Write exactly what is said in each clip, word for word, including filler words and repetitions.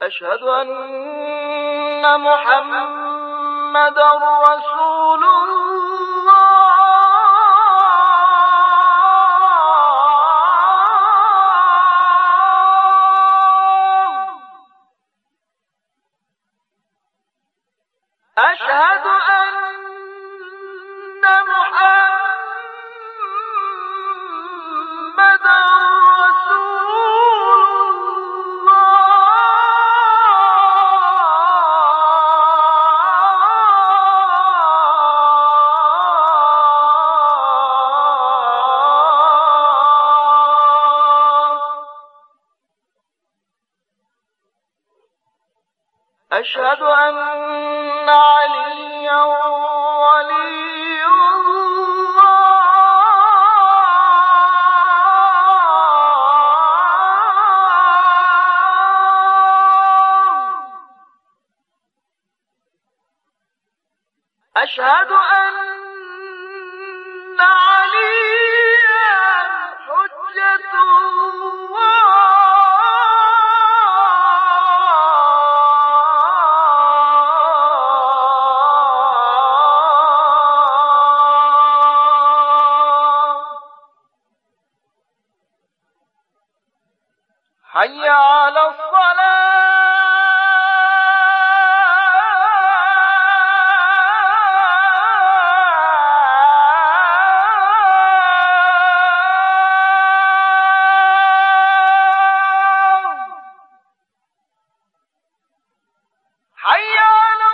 أشهد أن محمد رسول الله. أشهد أن محمد أشهد أن عليا ولي الله. أشهد أن عليا حجة الله. حي على الصلاة. حي على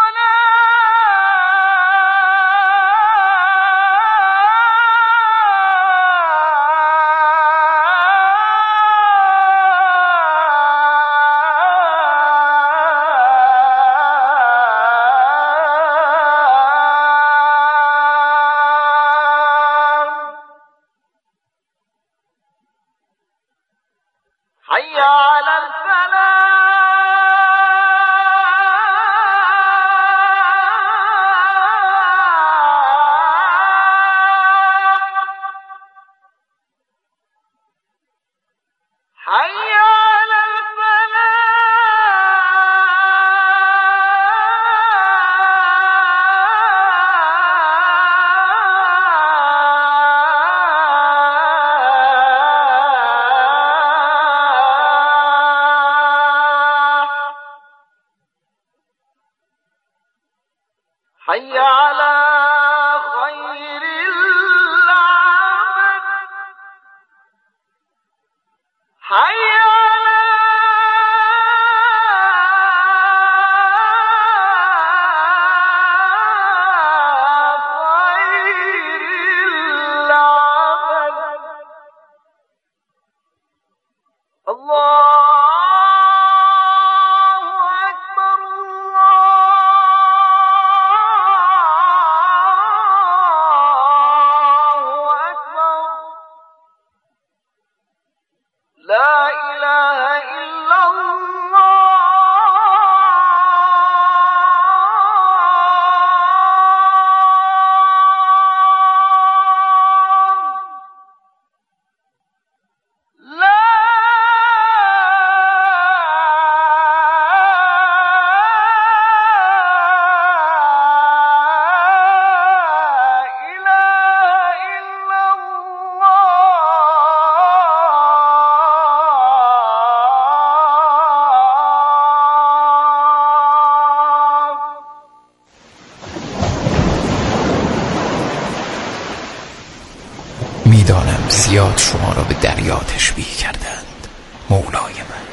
حي على الفلاح. حي على حي على خير العمل. حي على خير العمل. الله لا إله إلا الله. لا میدانم زیاد شما را به دریا تشبیه کردند مولای من.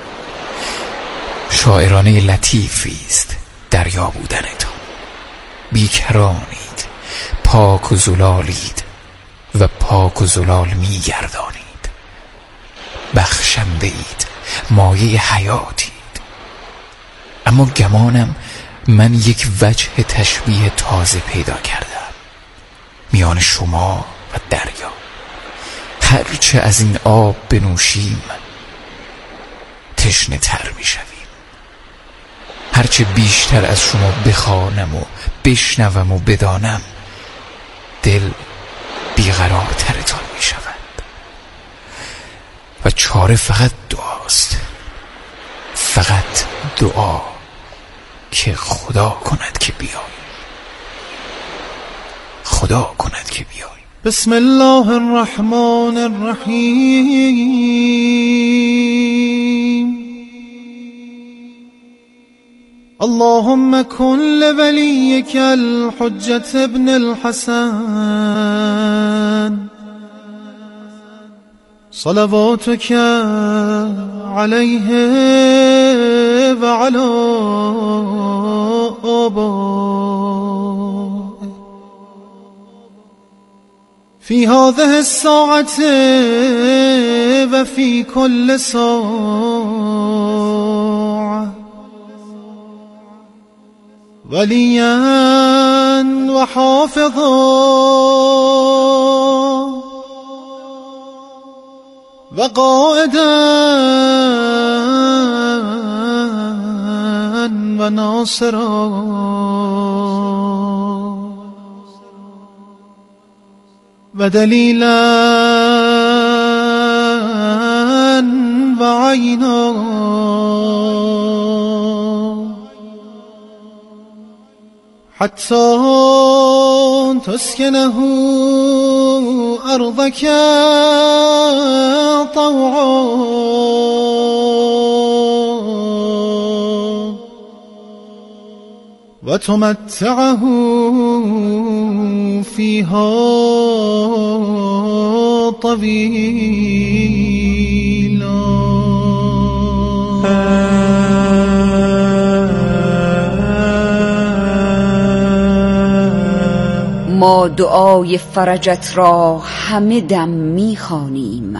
شاعرانه لطیفی است دریا بودنتان. بیکرانید، پاک و زلالید و پاک و زلال میگردانید. بخشنده اید، مایه حیاتید. اما گمانم من یک وجه تشبیه تازه پیدا کردم میان شما و دریا. هرچه از این آب بنوشیم تشنه تر می شویم. هرچه بیشتر از شما بخوانم و بشنوم و بدانم دل بیقرارترتان می شود و چاره فقط دعاست. فقط فقط دعا که خدا کند که بیای، خدا کند که بیای. بسم الله الرحمن الرحیم. اللهم کن لولیک الحجة ابن الحسن صلواتك عليه وعلى آبائه في هذه الساعة وفي كل ساعة وليا وحافظا وقائدا وناصرا ودليلا وعينا حتى تسكنه أرضك طوعا وتمتعه فيها طويلا. ما دعای فرجت را همه دم می‌خوانیم،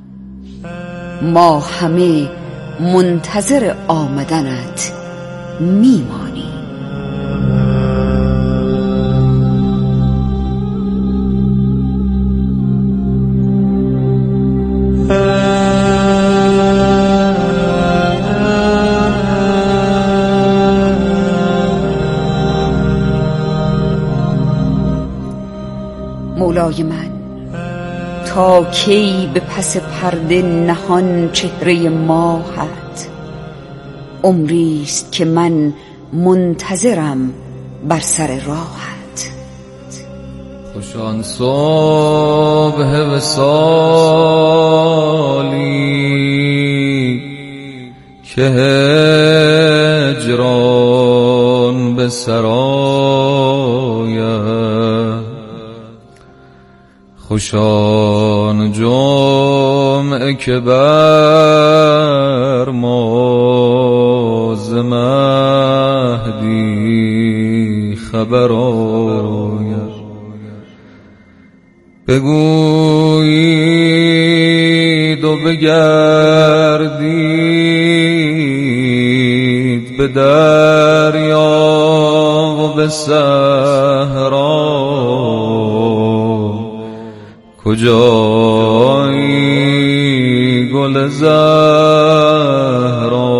ما همه منتظر آمدنت میمانیم. مولای من، تا کی به پس پرده نهان چهره ماهت؟ عمریست که من منتظرم بر سر راهت. خوش آن صبح وصالی که هجران به سرایت، خوش آن جمعه که بر ما ز مهدی خبر آید. بگویید و بگردید به دریا و به صحرا، کجایی گل زهرا،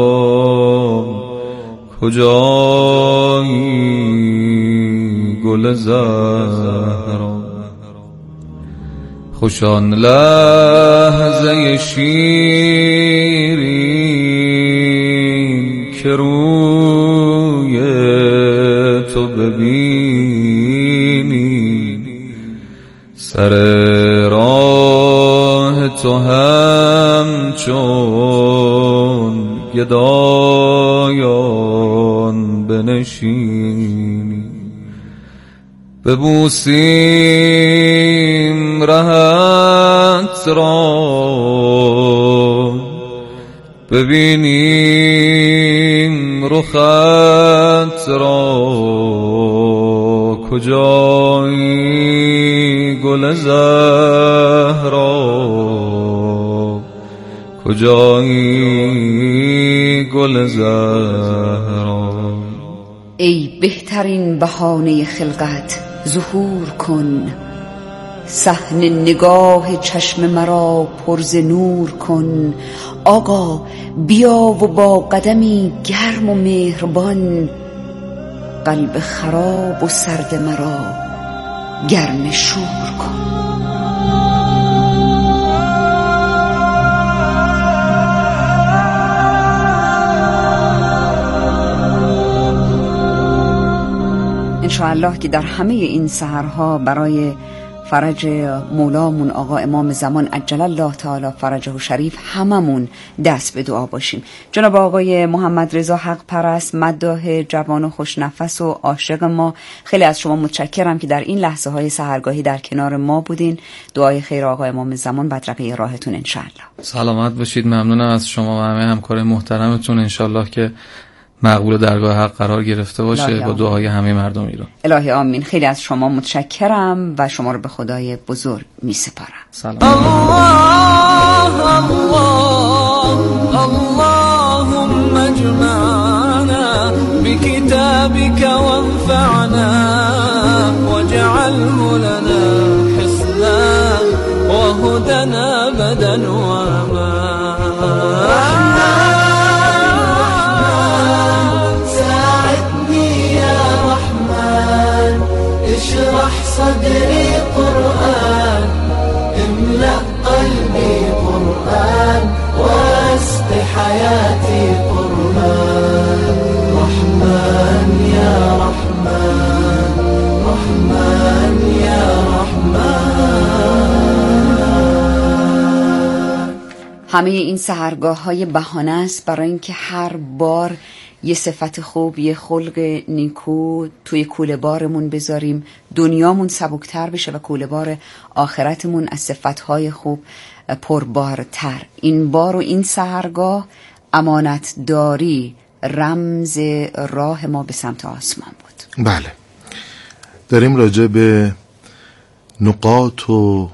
کجایی گل زهرا. خوش آن لحظه شیرین که روی تو ببینی، سر راه تو همچون گدایان بنشینی. ببوسیم رهت را، ببینیم رخت را، کجایی گل زهرا، کجایی گل زهرا. ای بهترین بهانه خلقت، ظهور کن، صحن نگاه چشم مرا پر ز نور کن. آقا بیا و با قدمی گرم و مهربان، قلب خراب و سرد مرا گرم شور کن. انشاءالله که در همه این سحرها برای فرج مولامون آقا امام زمان عجل الله تعالی فرجه شریف هممون دست به دعا باشیم. جناب آقای محمد رضا حق پرست، مداح جوان و خوشنفس و عاشق ما، خیلی از شما متشکرم که در این لحظه های سحرگاهی در کنار ما بودین. دعای خیر آقا امام زمان بدرقه راهتون انشاءالله. سلامت باشید. ممنونم از شما و همه همکار محترمتون. انشاءالله که مقبول درگاه حق قرار گرفته باشه با دعای همه مردم ایران. الهی آمین. خیلی از شما متشکرم و شما رو به خدای بزرگ می سپارم. سلام. الله الله اللهم اجمعنا بكتابك وانفعنا واجعله لنا حسنا وهدنا بدا وما اشرح صدري قرآن املأ قلبي قرآن واسق حياتي قرآن رحمن يا رحمن رحمن يا رحمن. همه این سحرگاه های بهانه است برای اینکه هر بار یه صفت خوب، یه خلق نیکو توی کوله بارمون بذاریم، دنیامون سبکتر بشه و کوله بار آخرتمون از صفتهای خوب پربارتر. این بار و این سحرگاه امانت داری رمز راه ما به سمت آسمان بود. بله، داریم راجع به نقاط و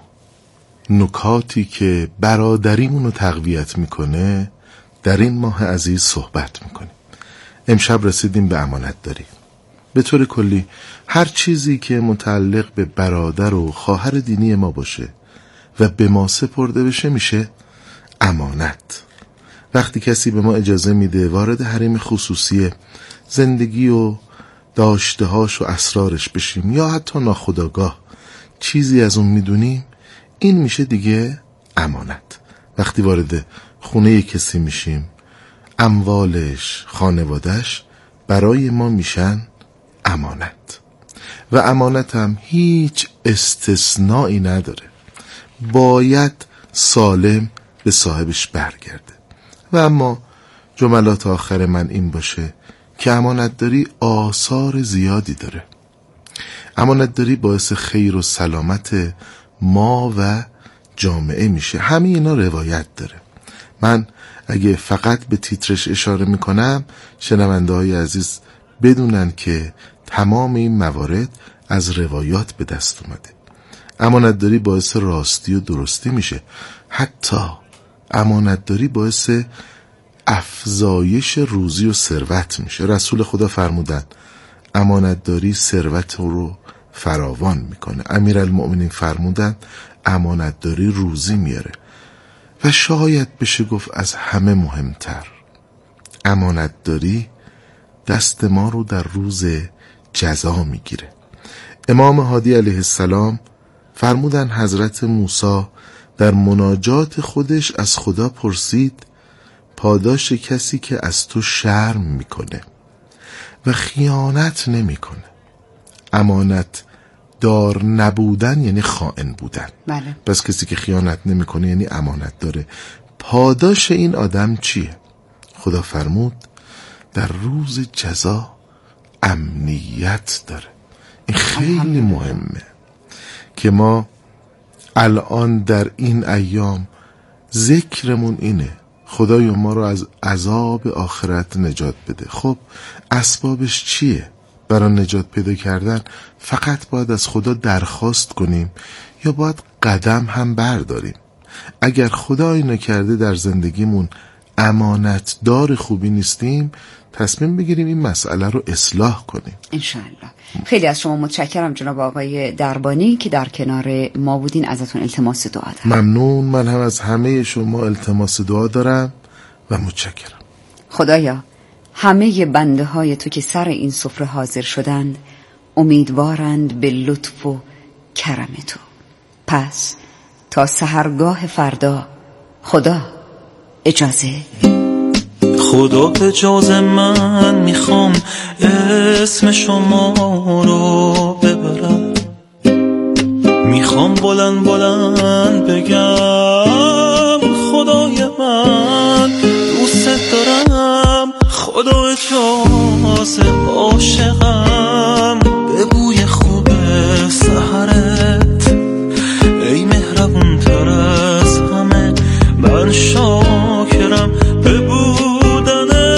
نکاتی که برادریمون رو تقویت میکنه در این ماه عزیز صحبت میکنیم. امشب رسیدیم به امانت داری. به طور کلی هر چیزی که متعلق به برادر و خواهر دینی ما باشه و به ما سپرده بشه میشه امانت. وقتی کسی به ما اجازه میده وارد حریم خصوصی زندگی و داشتهاش و اسرارش بشیم یا حتی ناخودآگاه چیزی از اون میدونیم، این میشه دیگه امانت. وقتی وارد خونه کسی میشیم، اموالش، خانوادش برای ما میشن امانت. و امانت هم هیچ استثنایی نداره، باید سالم به صاحبش برگرده. و اما جملات آخر من این باشه که امانت داری آثار زیادی داره. امانت داری باعث خیر و سلامت ما و جامعه میشه. همه اینا روایت داره. من اگه فقط به تیترش اشاره میکنم، شنونده های عزیز بدونن که تمام این موارد از روایات به دست اومده. امانتداری باعث راستی و درستی میشه. حتی امانتداری باعث افزایش روزی و ثروت میشه. رسول خدا فرمودن امانتداری ثروت رو فراوان میکنه. امیرالمؤمنین فرمودن امانتداری روزی میاره. و شاید بشه گفت از همه مهمتر، امانتداری دست ما رو در روز جزا میگیره. امام هادی علیه السلام فرمودن حضرت موسی در مناجات خودش از خدا پرسید پاداش کسی که از تو شرم میکنه و خیانت نمیکنه. امانت دار نبودن یعنی خائن بودن. بله. پس کسی که خیانت نمیکنه یعنی امانت داره. پاداش این آدم چیه؟ خدا فرمود در روز جزا امنیت داره. این خیلی مهمه که ما الان در این ایام ذکرمون اینه خدایا ما رو از عذاب آخرت نجات بده. خب اسبابش چیه؟ برای نجات پیدا کردن فقط باید از خدا درخواست کنیم یا باید قدم هم برداریم؟ اگر خدا اینو کرده در زندگیمون امانتدار خوبی نیستیم، تصمیم بگیریم این مسئله رو اصلاح کنیم انشاءالله. خیلی از شما متشکرم جناب آقای دربانی که در کنار ما بودین. ازتون التماس دعا دارم. ممنون. من هم از همه شما التماس دعا دارم و متشکرم. خدایا همه بنده های تو که سر این سفره حاضر شدند امیدوارند به لطف و کرم تو. پس تا سحرگاه فردا خدا اجازه. خدا اجازه من میخوام اسم شما رو ببرم، میخوام بلند بلند بگم خدای من دوست دارم، خدا اجازه عاشقم به بوی خوب سحرت، ای مهربون تر از همه من شاکرم به بودنه.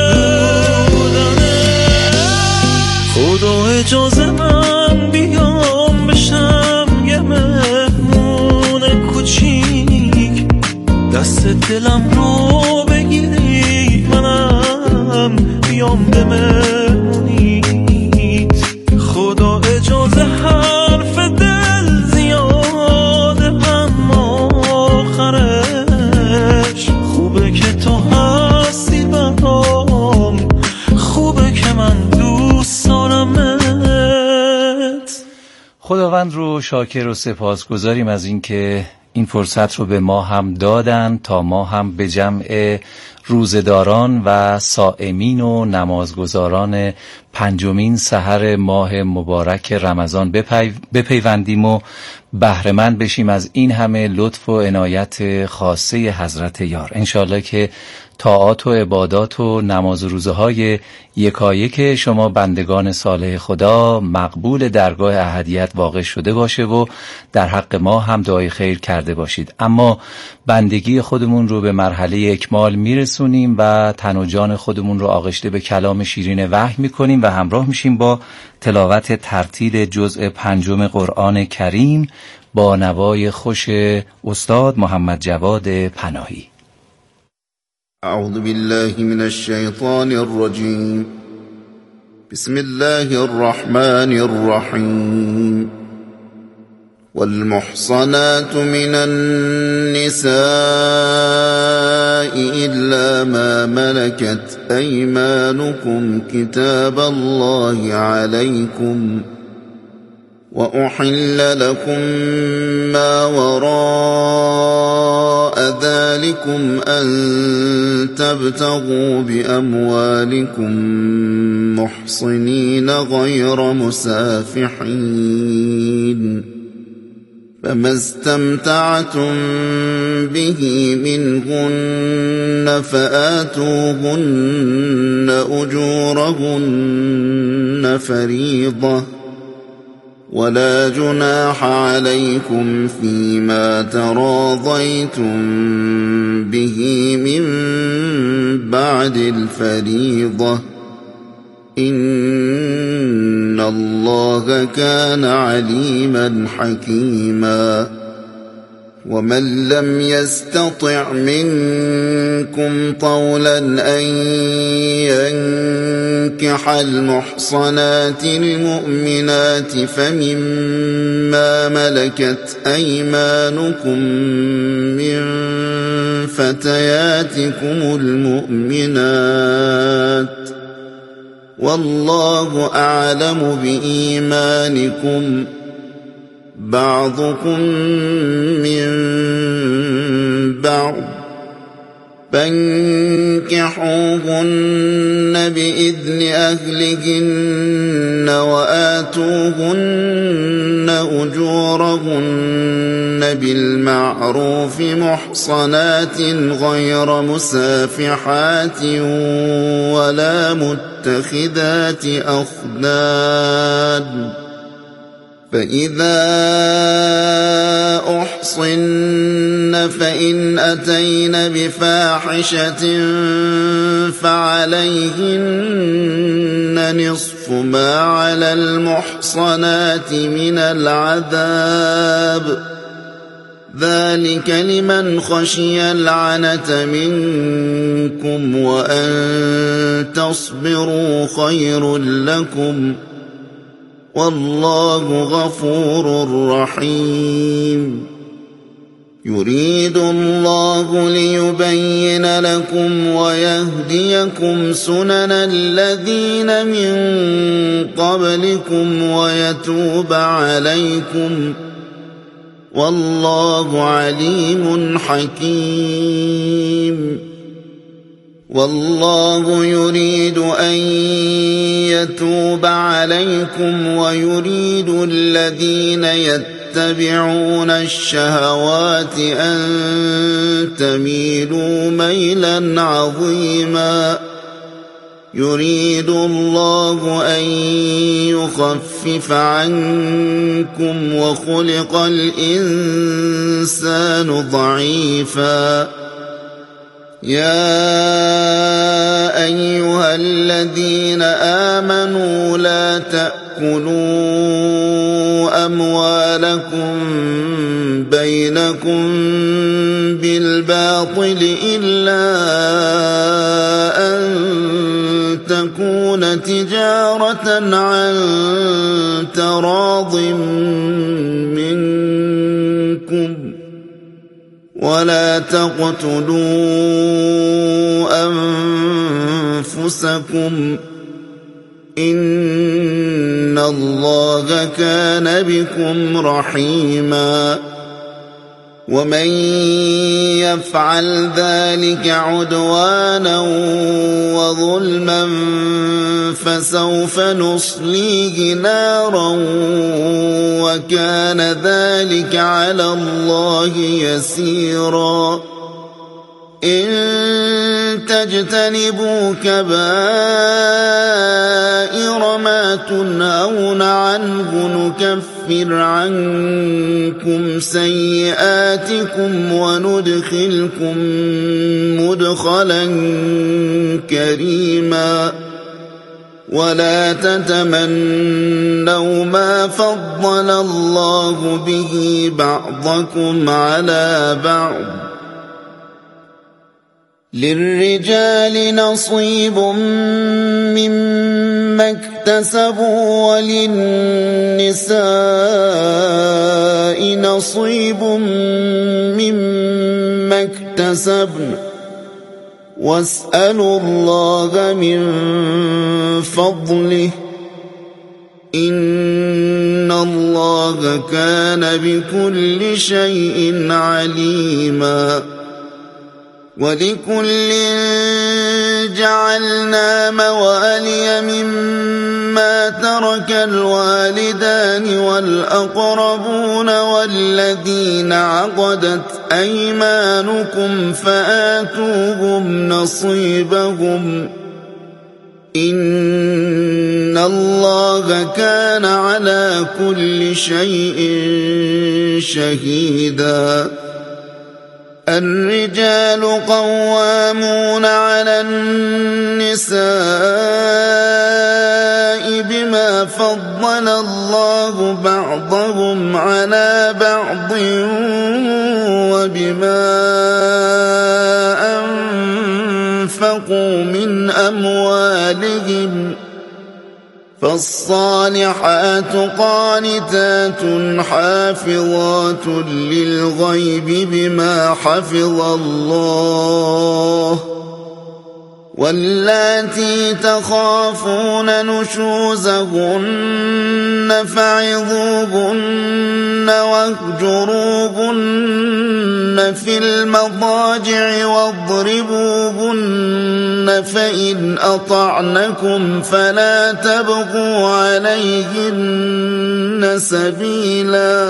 خدا اجازه من بیام بشم یه مهمون کوچیک، دست دلم رو بگیری منم بیام به مهمونیت. خدا اجازه حرف دل زیاده اما آخرش خوبه که تو هستی برام، خوبه که من دوست دارمت. خداوند رو شاکر و سپاسگزاریم از اینکه این فرصت رو به ما هم دادن تا ما هم به جمع روزداران و صائمین و نمازگزاران پنجمین سحر ماه مبارک رمضان بپی... بپیوندیم و بهره‌مند بشیم از این همه لطف و عنایت خاصه حضرت یار. انشالله که طاعات و عبادات و نماز و روزه های یکایک شما بندگان صالح خدا مقبول درگاه احدیت واقع شده باشه و در حق ما هم دعای خیر کرده باشید. اما بندگی خودمون رو به مرحله اکمال میرسونیم و تن و جان خودمون رو آغشته به کلام شیرین وحی میکنیم و همراه میشیم با تلاوت ترتیل جزء پنجم قرآن کریم با نوای خوش استاد محمد جواد پناهی. اعوذ بالله من الشیطان الرجیم. بسم الله الرحمن الرحیم. والمحصنات من النساء إلا ما ملكت أيمانكم كتاب الله عليكم وأحل لكم ما وراء ذلكم أن تبتغوا بأموالكم محصنين غير مسافحين، فما استمتعتم به منهن فآتوهن أجورهن فريضة، ولا جناح عليكم فيما تراضيتم به من بعد الفريضة، إن الله كان عليما حكيما. ومن لم يستطع منكم طولا أن ينكح المحصنات المؤمنات فمما ملكت أيمانكم من فتياتكم المؤمنات، والله أعلم بإيمانكم، بعضكم من بعض، فانكحوهن بإذن أهلهن وآتوهن أجورهن بالمعروف محصنات غير مسافحات ولا متخذات أخدان، فإذا أحصن فإن أتين بفاحشة فعليهن نصف ما على المحصنات من العذاب، ذلك لمن خشي العنة منكم وأن تصبروا خير لكم، والله غفور رحيم. يريد الله ليبين لكم ويهديكم سنن الذين من قبلكم ويتوب عليكم، والله عليم حكيم. والله يريد أن يتوب عليكم ويريد الذين يتبعون الشهوات أن تميلوا ميلا عظيما يريد الله أن يخفف عنكم وخلق الإنسان ضعيفا يا أيها الذين آمنوا لا تأكلوا أموالكم بينكم بالباطل إلا أن تكون تجارة عن تراض منكم ولا تقتلوا أنفسكم إن الله كان بكم رحيما ومن يفعل ذلك عدوانا وظلما فسوف نصليه نارا وكان ذلك على الله يسيرا إن تجتنبوا كبائر ما تنهون عنه نكفر عنكم سيئاتكم وندخلكم مدخلا كريما ولا تتمنوا ما فضل الله به بعضكم على بعض للرجال نصيب مما اكتسبوا وللنساء نصيب مما اكتسبن واسألوا الله من فضله إن الله كان بكل شيء عليما ولكل جعلنا موالي مما ترك الوالدان والأقربون والذين عقدت أيمانكم فآتوهم نصيبهم إن الله كان على كل شيء شهيدا الرجال قوامون على النساء بما فضل الله بعضهم على بعض وبما أنفقوا من أموالهم فالصالحات قانتات حافظات للغيب بما حفظ الله واللاتي تخافون نشوزهن فعظوهن واهجروهن في المضاجع واضربوهن فإن أطعنكم فلا تبغوا عليهن سبيلا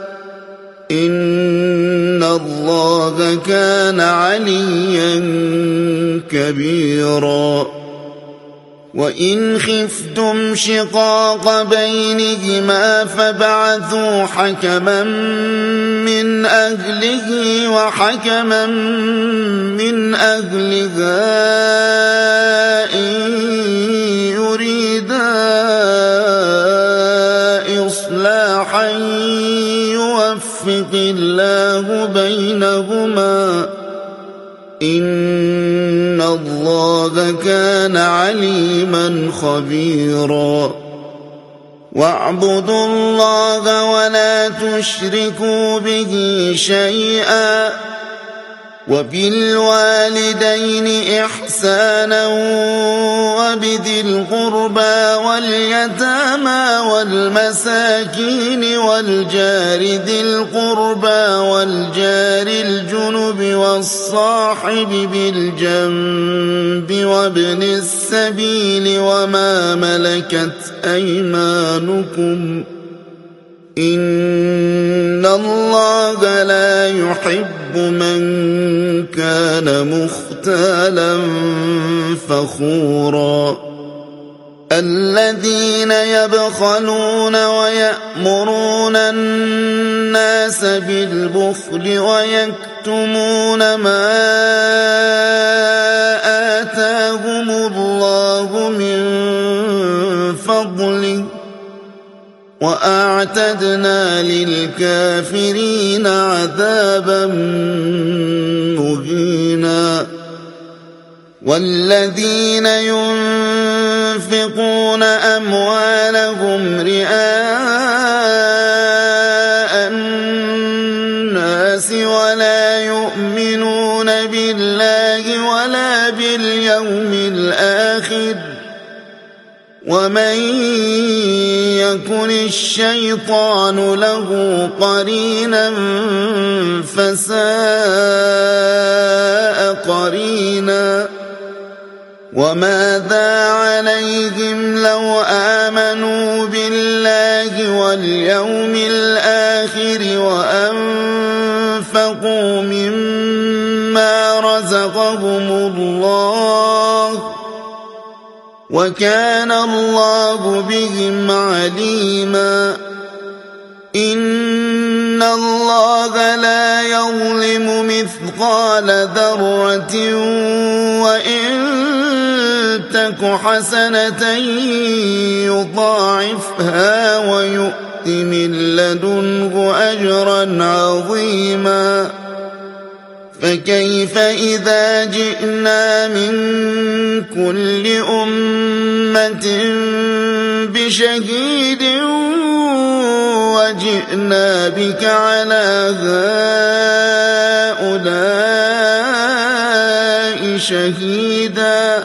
إن الله كان عليا كبيرا وإن خفتم شقاق بينهما فابعثوا حكما من أهله وحكما من أهلها إن يريدا إصلاحا يوفق الله بينهما إن الله كان عليما خبيرا واعبدوا الله ولا تشركوا به شيئا وبالوالدين إحسانا وبذي القربى واليتامى والمساكين والجار ذي القربى والجار الجنب والصاحب بالجنب وابن السبيل وما ملكت أيمانكم إن الله لا يحب من كان مختالا فخورا الذين يبخلون ويأمرون الناس بالبخل ويكتمون ما آتاهم الله من فضله وأعتدنا للكافرين عذابا مهينا والذين ينفقون أموالهم رئاء الناس ولا يؤمنون بالله ولا باليوم الآخر ومن يكن الشيطان له قرينا فساء قرينا وماذا عليهم لو آمنوا بالله واليوم الآخر وأنفقوا مما رزقهم الله وكان الله بهم عليما إن الله لا يظلم مثقال ذرة وإن تك حسنة يضاعفها ويؤت من لدنه أجرا عظيما فكيف إذا جئنا من كل أمة بشهيد وجئنا بك على هؤلاء شهيدا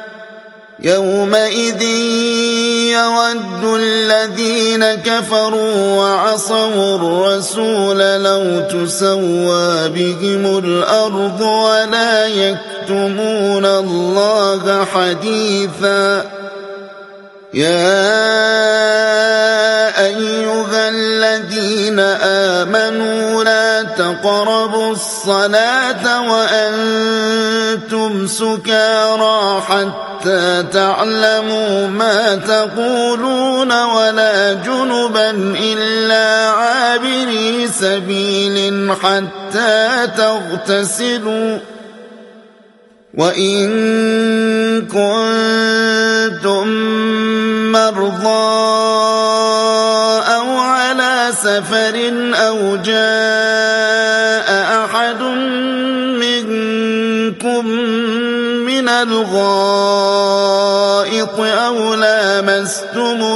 يومئذ يود الذين كفروا وعصوا الرسول لو تسوى بهم الأرض ولا يكتمون الله حديثا يا أيها الذين آمنوا لا تقربوا الصلاة وأنتم سكارى حتى تعلموا ما تقولون ولا جنبا إلا عابري سبيل حتى تغتسلوا وإن كنتم مرضى أو على سفر أو جاء أحد منكم من الغائط أو لامستم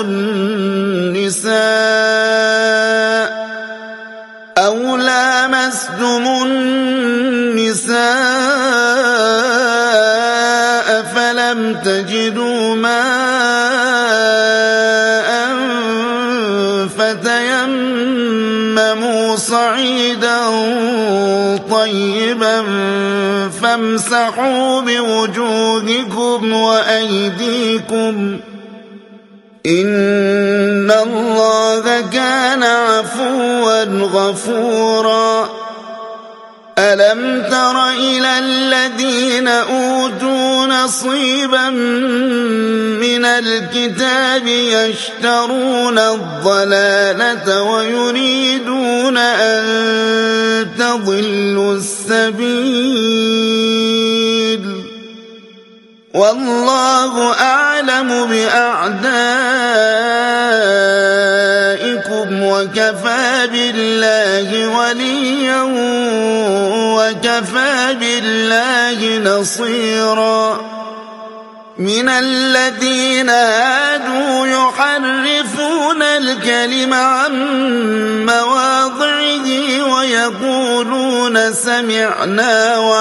النساء أو لامستم النساء فلم تجدوا ماء فتيمموا صعيدا طيبا فامسحوا بوجوهكم وأيديكم إن الله كان عفوا غفورا ألم تر إلى الذين أوتوا نصيبا من الكتاب يشترون الضلالة ويريدون أن تضلوا السبيل والله أعلم بأعدائكم وكفى بالله وليا وكفى بالله نصيرا من الذين هادوا يحرفون الكلم عن مواضعه ويقولون سمعنا